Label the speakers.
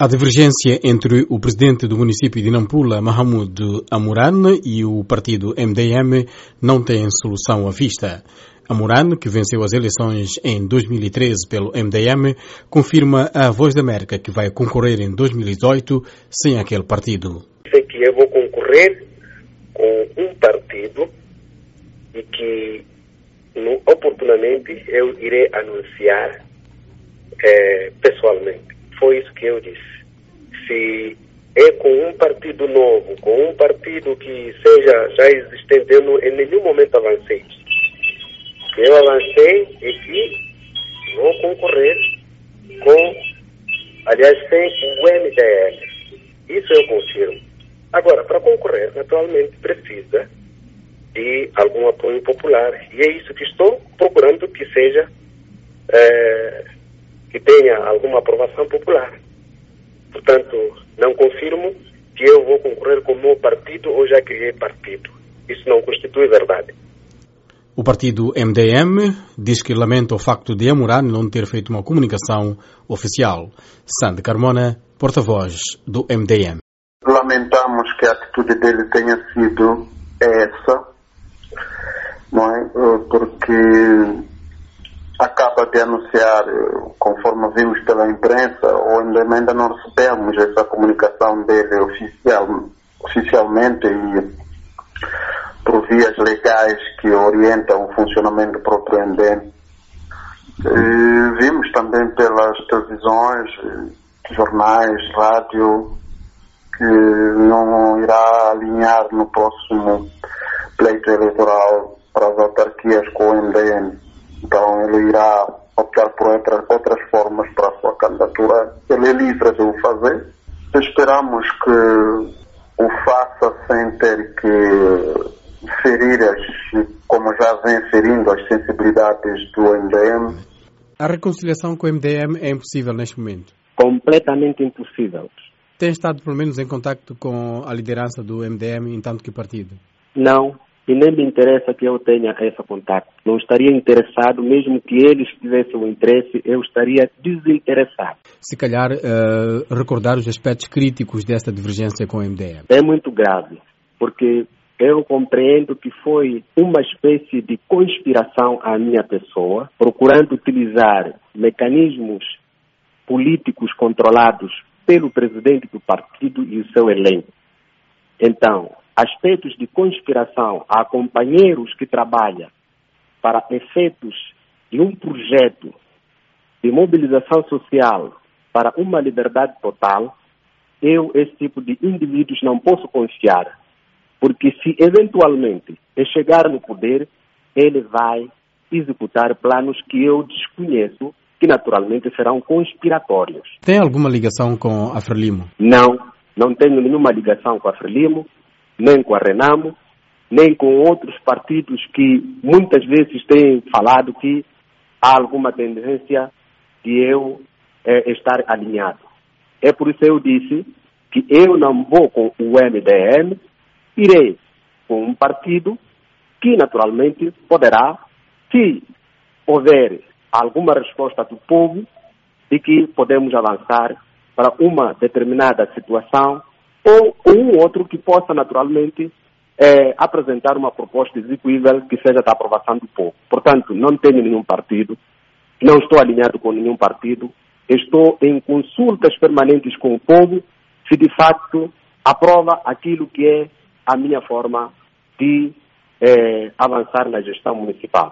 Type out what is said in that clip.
Speaker 1: A divergência entre o presidente do município de Nampula, Mahamoud Amourane, e o partido MDM não tem solução à vista. Amourane, que venceu as eleições em 2013 pelo MDM, confirma à Voz da América que vai concorrer em 2018 sem aquele partido.
Speaker 2: Sei que eu vou concorrer com um partido e que oportunamente eu irei anunciar pessoalmente. Foi isso que eu disse. Se é com um partido novo, com um partido que seja já existente, eu em nenhum momento avancei. O que eu avancei é que vou concorrer sem o MDM. Isso eu confirmo. Agora, para concorrer, naturalmente, precisa de algum apoio popular. E é isso que estou procurando que seja, que tenha alguma aprovação popular. Portanto, não confirmo que eu vou concorrer com o meu partido ou já criei partido. Isso não constitui verdade.
Speaker 1: O partido MDM diz que lamenta o facto de Amourane não ter feito uma comunicação oficial. Sandy Carmona, porta-voz do MDM.
Speaker 3: Lamentamos que a atitude dele tenha sido essa, não é? Porque acaba de anunciar, conforme vimos pela imprensa, o MDM ainda não recebemos essa comunicação dele oficialmente e por vias legais que orientam o funcionamento do próprio MDM. Vimos também pelas televisões, jornais, rádio, que não irá alinhar no próximo pleito eleitoral para as autarquias com o MDM. Então ele irá optar por outras formas para a sua candidatura. Ele é livre de o fazer. Esperamos que o faça sem ter que ferir, como já vem ferindo, as sensibilidades do MDM.
Speaker 1: A reconciliação com o MDM é impossível neste momento?
Speaker 4: Completamente impossível.
Speaker 1: Tem estado pelo menos em contacto com a liderança do MDM, em tanto que partido?
Speaker 4: Não, e nem me interessa que eu tenha esse contato. Não estaria interessado, mesmo que eles tivessem um interesse, eu estaria desinteressado.
Speaker 1: Se calhar, recordar os aspectos críticos desta divergência com o MDM.
Speaker 4: É muito grave, porque eu compreendo que foi uma espécie de conspiração à minha pessoa, procurando utilizar mecanismos políticos controlados pelo presidente do partido e o seu elenco. Então, aspectos de conspiração a companheiros que trabalham para efeitos de um projeto de mobilização social para uma liberdade total, esse tipo de indivíduos não posso confiar, porque se eventualmente ele chegar no poder, ele vai executar planos que eu desconheço, que naturalmente serão conspiratórios.
Speaker 1: Tem alguma ligação com a Frelimo?
Speaker 4: Não tenho nenhuma ligação com a Frelimo, nem com a Renamo, nem com outros partidos que muitas vezes têm falado que há alguma tendência de eu estar alinhado. É por isso que eu disse que eu não vou com o MDM, irei com um partido que naturalmente poderá, se houver alguma resposta do povo, de que podemos avançar para uma determinada situação ou um outro que possa naturalmente apresentar uma proposta execuível que seja da aprovação do povo. Portanto, não tenho nenhum partido, não estou alinhado com nenhum partido, estou em consultas permanentes com o povo, se de facto aprova aquilo que é a minha forma de avançar na gestão municipal.